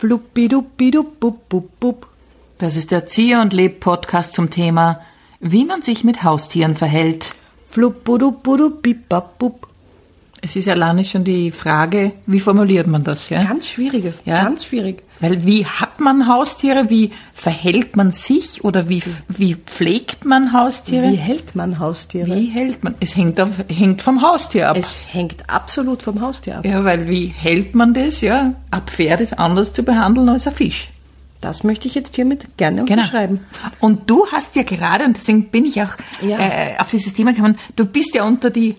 Fluppiduppiduppup. Das ist der Erzieher und Leb-Podcast zum Thema, wie man sich mit Haustieren verhält. Fluppuduppiduppipapup. Es ist alleine schon die Frage, wie formuliert man das? Ja? Ganz schwierig, Ja. ganz schwierig. Weil wie hat man Haustiere, wie verhält man sich oder wie pflegt man Haustiere? Wie hält man Haustiere? Wie hält man? Es hängt vom Haustier ab. Es hängt absolut vom Haustier ab. Ja, weil wie hält man das? Ja, ein Pferd ist anders zu behandeln als ein Fisch. Das möchte ich jetzt hiermit gerne unterschreiben. Und du hast ja gerade, und deswegen bin ich auch Ja. auf dieses Thema gekommen, du bist ja unter die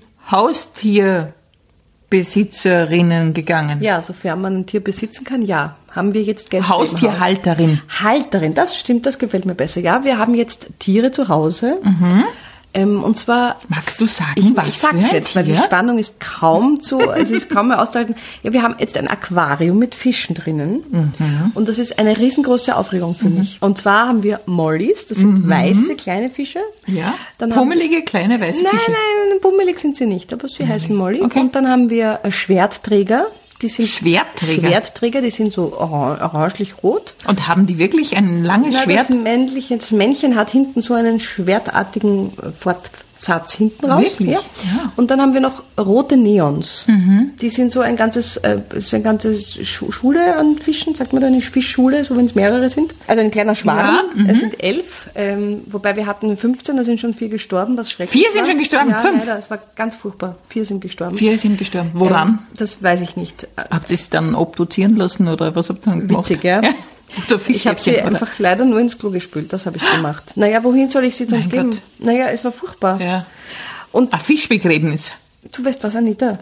Haustierbesitzerinnen gegangen. Ja, sofern man ein Tier besitzen kann, ja. Haben wir jetzt Gäste Haustierhalterin. im Haus. Halterin, das stimmt, das gefällt mir besser. Ja, wir haben jetzt Tiere zu Hause. Und zwar... Magst du sagen, was Ich sag's für ein jetzt, weil die Tier? Spannung ist kaum mehr auszuhalten. Ja, wir haben jetzt ein Aquarium mit Fischen drinnen. Und das ist eine riesengroße Aufregung für mich. Und zwar haben wir Mollys, das sind weiße kleine Fische. Ja, Dann pummelige, kleine weiße Fische. Nein, pummelig sind sie nicht, aber sie heißen Molly. Okay. Und dann haben wir Schwertträger. Die sind Schwertträger? Die sind so orangelich-rot. Und haben die wirklich ein langes Schwert? Das Männchen hat hinten so einen schwertartigen Fortsatz hinten raus. Wirklich? Ja. Ja. Und dann haben wir noch rote Neons. Die sind so eine ganze Schule an Fischen, sagt man da eine Fischschule, so wenn es mehrere sind. Also ein kleiner Schwarm. Ja, Es sind 11, wobei wir hatten 15, da sind schon 4 gestorben, was schrecklich 4 sind war. schon gestorben? Ja, 5? leider, es war ganz furchtbar. 4 sind gestorben. 4 sind gestorben. Woran? Das weiß ich nicht. Habt ihr es dann obduzieren lassen oder was habt ihr dann gemacht? Witzig, ja. Oder Ich habe sie Fischstäbchen, oder? einfach leider nur ins Klo gespült, das habe ich gemacht. Naja, wohin soll ich sie sonst Mein geben? Gott. Naja, es war furchtbar. Ja. Und Ein Fischbegräbnis. du weißt was, Anita?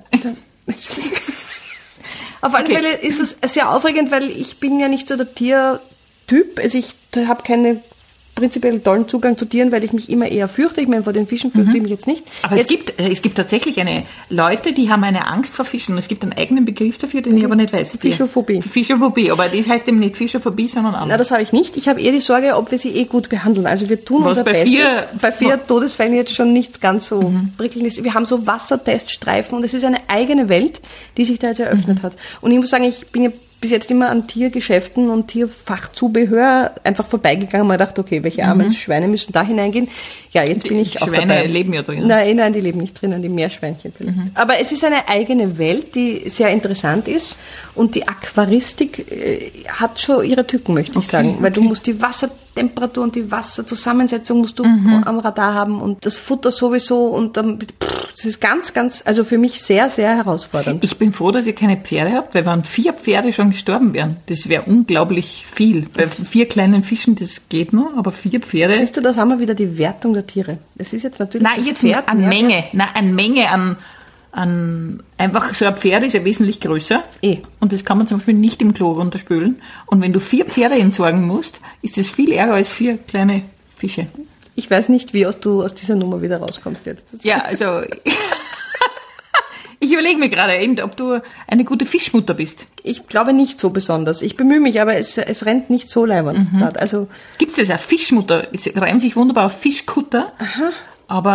Auf alle Okay. Fälle ist es sehr aufregend, weil ich bin ja nicht so der Tiertyp. Also ich habe keinen prinzipiell tollen Zugang zu Tieren, weil ich mich immer eher fürchte. Ich meine, vor den Fischen fürchte ich mich jetzt nicht. Aber es gibt tatsächlich Leute, die haben eine Angst vor Fischen. Es gibt einen eigenen Begriff dafür, den ich aber nicht weiß. Fischophobie. Fischophobie, aber das heißt eben nicht Fischophobie, sondern Na, anders. das habe ich nicht. Ich habe eher die Sorge, ob wir sie gut behandeln. Also wir tun Was unser bei Bestes. 4 Bei 4 Todesfällen jetzt schon nichts ganz so prickelndes. Wir haben so Wasserteststreifen und es ist eine eigene Welt, die sich da jetzt eröffnet hat. Und ich muss sagen, ich bin ja bis jetzt immer an Tiergeschäften und Tierfachzubehör einfach vorbeigegangen und mir gedacht, okay, welche armen Schweine müssen da hineingehen? Ja, jetzt bin ich auch Schweine dabei. leben ja drin. Nein, die leben nicht drinnen, die Meerschweinchen vielleicht. Aber es ist eine eigene Welt, die sehr interessant ist und die Aquaristik hat schon ihre Tücken, möchte ich sagen, weil du musst die Wassertemperatur und die Wasserzusammensetzung musst du am Radar haben und das Futter sowieso und dann, das ist ganz, also für mich sehr, sehr herausfordernd. Ich bin froh, dass ihr keine Pferde habt, weil wenn 4 Pferde schon gestorben wären, das wäre unglaublich viel. Bei 4 kleinen Fischen, das geht noch, aber 4 Pferde... Siehst du, das haben wir wieder die Wertung der Tiere. Das ist jetzt natürlich Nein, das jetzt Pferd an mehr Menge. Nein, an Menge an einfach so ein Pferd ist ja wesentlich größer. Und das kann man zum Beispiel nicht im Klo runterspülen. Und wenn du 4 Pferde entsorgen musst, ist das viel ärger als 4 kleine Fische. Ich weiß nicht, wie du aus dieser Nummer wieder rauskommst jetzt. Ja, also ich überlege mir gerade eben, ob du eine gute Fischmutter bist. Ich glaube nicht so besonders. Ich bemühe mich, aber es rennt nicht so leibend gerade. Also Gibt es das? Eine Fischmutter? Es reimt sich wunderbar auf Fischkutter. Aber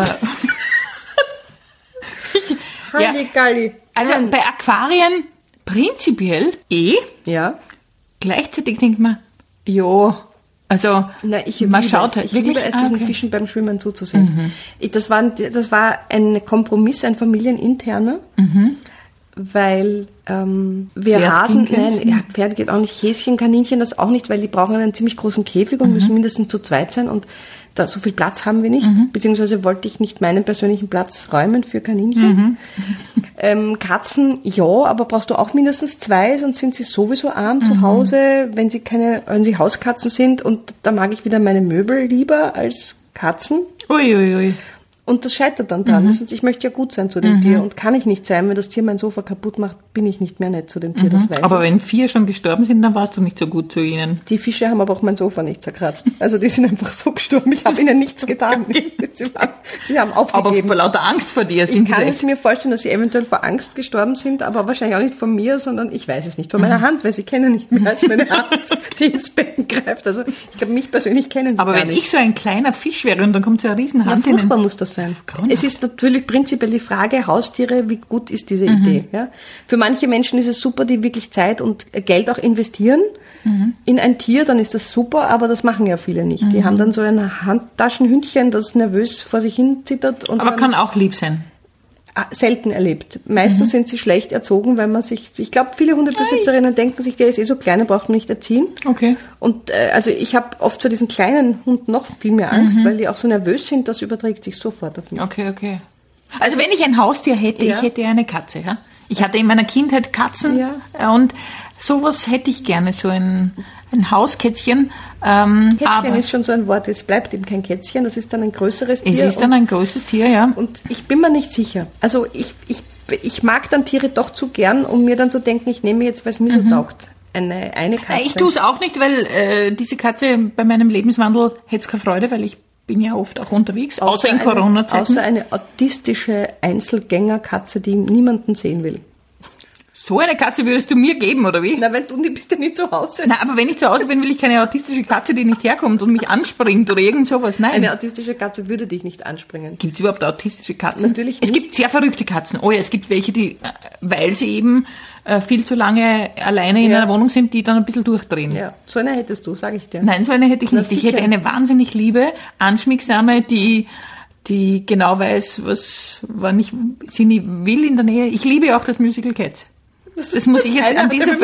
Halligalli. also bei Aquarien prinzipiell Ja. gleichzeitig denkt man, ja, also Na, ich man liebe schaut es. halt Ich wirklich, liebe es, diesen okay. Fischen beim Schwimmen zuzusehen. Das war ein Kompromiss, ein familieninterner, weil wir Hasen, Pferd geht auch nicht, Häschen, Kaninchen, das auch nicht, weil die brauchen einen ziemlich großen Käfig und müssen mindestens zu zweit sein und da so viel Platz haben wir nicht, beziehungsweise wollte ich nicht meinen persönlichen Platz räumen für Kaninchen. Katzen, ja, aber brauchst du auch mindestens 2, sonst sind sie sowieso arm zu Hause, wenn sie Hauskatzen sind und da mag ich wieder meine Möbel lieber als Katzen. Uiuiui. Und das scheitert dann dran. Das heißt, ich möchte ja gut sein zu dem Tier und kann ich nicht sein, wenn das Tier mein Sofa kaputt macht, bin ich nicht mehr nett zu dem Tier, das weiß Aber ich. wenn 4 schon gestorben sind, dann warst du nicht so gut zu ihnen. Die Fische haben aber auch mein Sofa nicht zerkratzt. Also die sind einfach so gestorben. Ich habe ihnen nichts getan. Sie haben Aber aufgegeben. vor lauter Angst vor dir Ich sind kann sie es mir vorstellen, dass sie eventuell vor Angst gestorben sind, aber wahrscheinlich auch nicht von mir, sondern ich weiß es nicht, von meiner Hand, weil sie kennen nicht mehr als meine Hand, die ins Becken greift. Also ich glaube, mich persönlich kennen sie Aber gar wenn nicht. ich so ein kleiner Fisch wäre und dann kommt so eine Ja, Riesenhand in den... furchtbar muss das sein. Grauenhaft. Es ist natürlich prinzipiell die Frage, Haustiere, wie gut ist diese Idee? Ja? Für manche Menschen ist es super, die wirklich Zeit und Geld auch investieren in ein Tier, dann ist das super, aber das machen ja viele nicht. Die haben dann so ein Handtaschenhündchen, das nervös vor sich hin zittert. Und aber kann auch lieb sein. Selten erlebt. Meistens sind sie schlecht erzogen, weil man sich, ich glaube, viele Hundebesitzerinnen denken sich, der ist so klein, der braucht man nicht erziehen. Okay. Und also ich habe oft vor diesen kleinen Hunden noch viel mehr Angst, weil die auch so nervös sind, das überträgt sich sofort auf mich. Okay. Also wenn ich ein Haustier hätte, ich hätte eine Katze, ja. Ich hatte in meiner Kindheit Katzen und sowas hätte ich gerne, so ein Hauskätzchen. Kätzchen ist schon so ein Wort, es bleibt eben kein Kätzchen, das ist dann ein größeres Tier. Es ist dann ein größeres Tier, ja. Und ich bin mir nicht sicher. Also ich mag dann Tiere doch zu gern, um mir dann zu denken, ich nehme jetzt, weil es mir so taugt, eine Katze. Ich tue es auch nicht, weil diese Katze bei meinem Lebenswandel hätte es keine Freude, weil ich bin ja oft auch unterwegs, außer in Corona-Zeiten. Außer eine autistische Einzelgängerkatze, die niemanden sehen will. So eine Katze würdest du mir geben, oder wie? Na, wenn du bist ja nicht zu Hause. Na, aber wenn ich zu Hause bin, will ich keine autistische Katze, die nicht herkommt und mich anspringt oder irgend sowas. Nein. Eine autistische Katze würde dich nicht anspringen. Gibt es überhaupt autistische Katzen? Natürlich nicht. Es gibt sehr verrückte Katzen. Oh ja, es gibt welche, die, weil sie eben viel zu lange alleine in einer Wohnung sind, die dann ein bisschen durchdrehen. Ja, so eine hättest du, sage ich dir. Nein, so eine hätte ich nicht. Ich hätte eine wahnsinnig liebe, anschmiegsame, die genau weiß, wann sie nie will in der Nähe. Ich liebe auch das Musical Cats. Das muss ich jetzt an diese,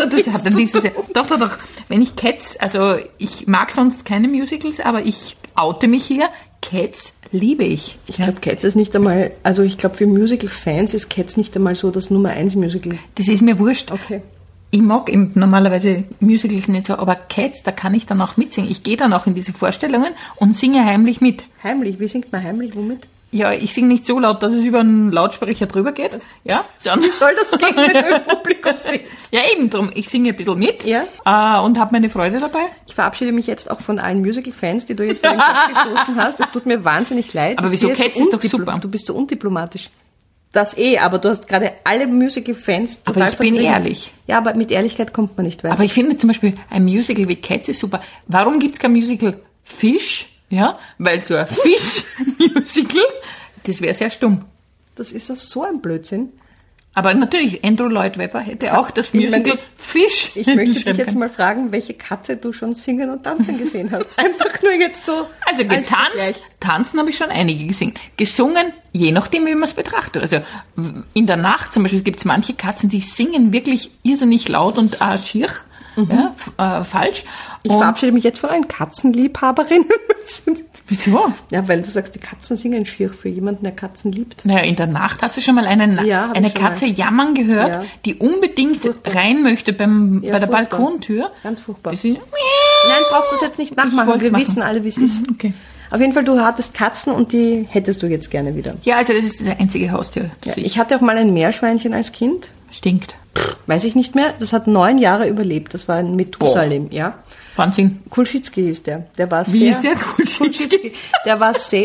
doch. Wenn ich Cats, also ich mag sonst keine Musicals, aber ich oute mich hier. Cats liebe ich. Ich glaube, Cats ist nicht einmal, also ich glaube, für Musical-Fans ist Cats nicht einmal so das Nummer 1 Musical. Das ist mir wurscht. Okay. Ich mag eben normalerweise Musicals nicht so, aber Cats, da kann ich dann auch mitsingen. Ich gehe dann auch in diese Vorstellungen und singe heimlich mit. Heimlich? Wie singt man heimlich? Womit? Ja, ich singe nicht so laut, dass es über einen Lautsprecher drüber geht. Ja, wie soll das gehen, wenn du im Publikum singst? Ja, eben drum. Ich singe ein bisschen mit und habe meine Freude dabei. Ich verabschiede mich jetzt auch von allen Musical-Fans, die du jetzt vor den Kopf gestoßen hast. Das tut mir wahnsinnig leid. Aber wieso? Cats ist doch super. Du bist so undiplomatisch. Das aber du hast gerade alle Musical-Fans total Aber ich bin ehrlich. Ja, aber mit Ehrlichkeit kommt man nicht weiter. Aber ich finde zum Beispiel, ein Musical wie Cats ist super. Warum gibt's kein Musical Fish? Ja, weil so ein Fish-Musical, das wäre sehr stumm. Das ist so ein Blödsinn. Aber natürlich, Andrew Lloyd Webber hätte auch das Musical Fish. Ich möchte dich jetzt mal fragen, welche Katze du schon singen und tanzen gesehen hast. Einfach nur jetzt so. Also tanzen habe ich schon einige gesehen. Gesungen, je nachdem, wie man es betrachtet. Also in der Nacht zum Beispiel gibt es manche Katzen, die singen wirklich irrsinnig laut und schier. Falsch. Ich verabschiede mich jetzt von allen Katzenliebhaberinnen. Wieso? Ja, weil du sagst, die Katzen singen schier für jemanden, der Katzen liebt. Naja, in der Nacht hast du schon mal eine Katze jammern gehört, die unbedingt rein möchte bei der Balkontür. Ganz furchtbar. Nein, brauchst du das jetzt nicht nachmachen. Wir wissen alle, wie es ist. Okay. Auf jeden Fall, du hattest Katzen und die hättest du jetzt gerne wieder. Ja, also das ist das einzige Haustier. Ich hatte auch mal ein Meerschweinchen als Kind. Stinkt. Weiß ich nicht mehr. Das hat 9 Jahre überlebt. Das war ein Methusalem, Wahnsinn. Kulschitzki hieß der. Der war Wie ist der Kulschitzki? Der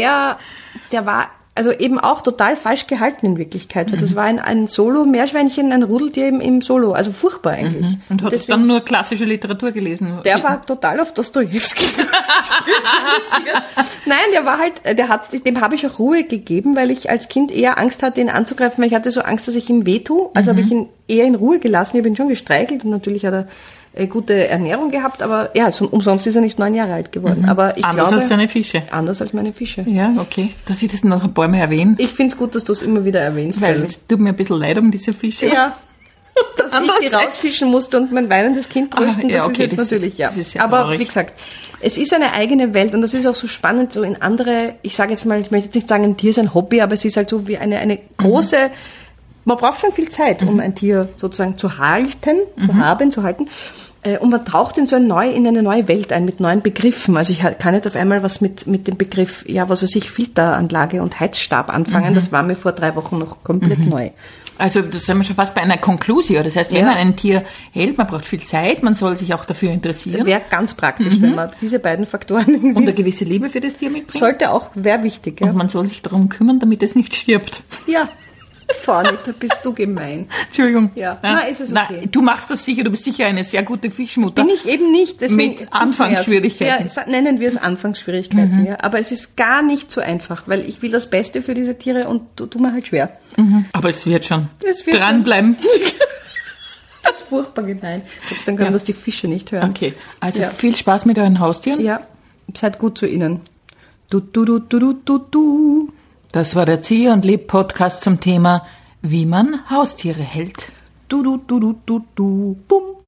war also eben auch total falsch gehalten in Wirklichkeit. Das war ein Solo-Meerschweinchen, ein Rudeltier im Solo. Also furchtbar eigentlich. Und hat dann nur klassische Literatur gelesen? Der war total auf Dostojewski spezialisiert. Nein, der war halt, dem habe ich auch Ruhe gegeben, weil ich als Kind eher Angst hatte, ihn anzugreifen, weil ich hatte so Angst, dass ich ihm wehtue. Also habe ich ihn eher in Ruhe gelassen. Ich habe ihn schon gestreichelt und natürlich hat er gute Ernährung gehabt, aber umsonst ist er nicht 9 Jahre alt geworden. Aber ich anders als seine Fische. Anders als meine Fische. Ja, okay. Dass ich das noch ein paar Mal erwähne. Ich finde es gut, dass du es immer wieder erwähnst. Weil es tut mir ein bisschen leid um diese Fische. Ja. Dass ich die rausfischen musste und mein weinendes Kind trösten, das ist jetzt natürlich, das ist aber traurig. Wie gesagt, es ist eine eigene Welt und das ist auch so spannend, so in andere, ich sage jetzt mal, ich möchte jetzt nicht sagen, ein Tier ist ein Hobby, aber es ist halt so wie eine große, man braucht schon viel Zeit, um ein Tier sozusagen zu halten. Und man taucht in eine neue Welt ein mit neuen Begriffen. Also ich kann jetzt auf einmal was mit dem Begriff, Filteranlage und Heizstab anfangen. Das war mir vor 3 Wochen noch komplett neu. Also das sind wir schon fast bei einer Konklusio. Das heißt, wenn man ein Tier hält, man braucht viel Zeit, man soll sich auch dafür interessieren. Wäre ganz praktisch, wenn man diese beiden Faktoren irgendwie... Und eine gewisse Liebe für das Tier mitbringt. Wäre wichtig, ja. Und man soll sich darum kümmern, damit es nicht stirbt. Ja. Fanny, da bist du gemein. Entschuldigung. Ja. Na, ist es okay. Na, du machst das sicher, du bist sicher eine sehr gute Fischmutter. Bin ich eben nicht. Deswegen mit Anfangsschwierigkeiten. Ja, nennen wir es Anfangsschwierigkeiten, ja. Aber es ist gar nicht so einfach, weil ich will das Beste für diese Tiere und tu mir halt schwer. Aber es wird schon. Es wird dranbleiben. Das furchtbar gemein. Jetzt dann können das die Fische nicht hören. Okay, also viel Spaß mit euren Haustieren. Ja, seid gut zu ihnen. Du. Das war der Zieh und Leb Podcast zum Thema, wie man Haustiere hält. Du. Bum.